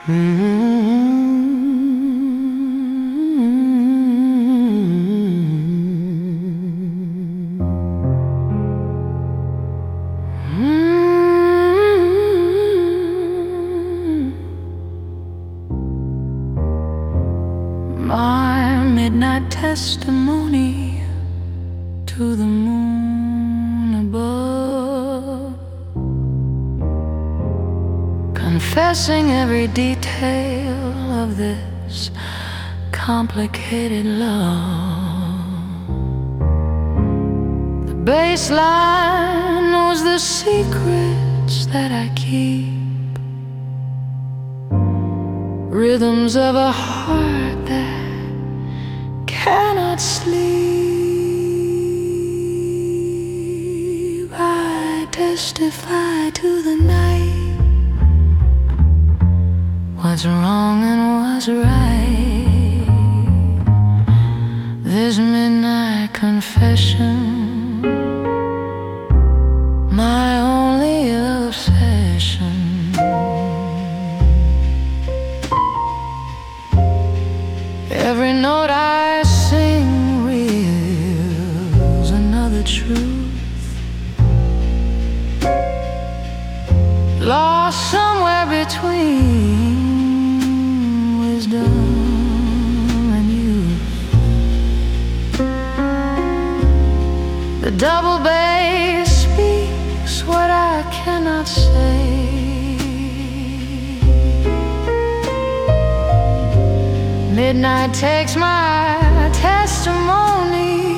My midnight testimony to the moon above, confessing every detail of this complicated love. The bass line knows the secrets that I keep, rhythms of a heart that cannot sleep. I testify to the night, what's wrong and what's right. This midnight confession, my only obsession. Every note I sing reveals another truth, lost somewhere between wisdom and youth. The double bass speaks what I cannot say. Midnight takes my testimony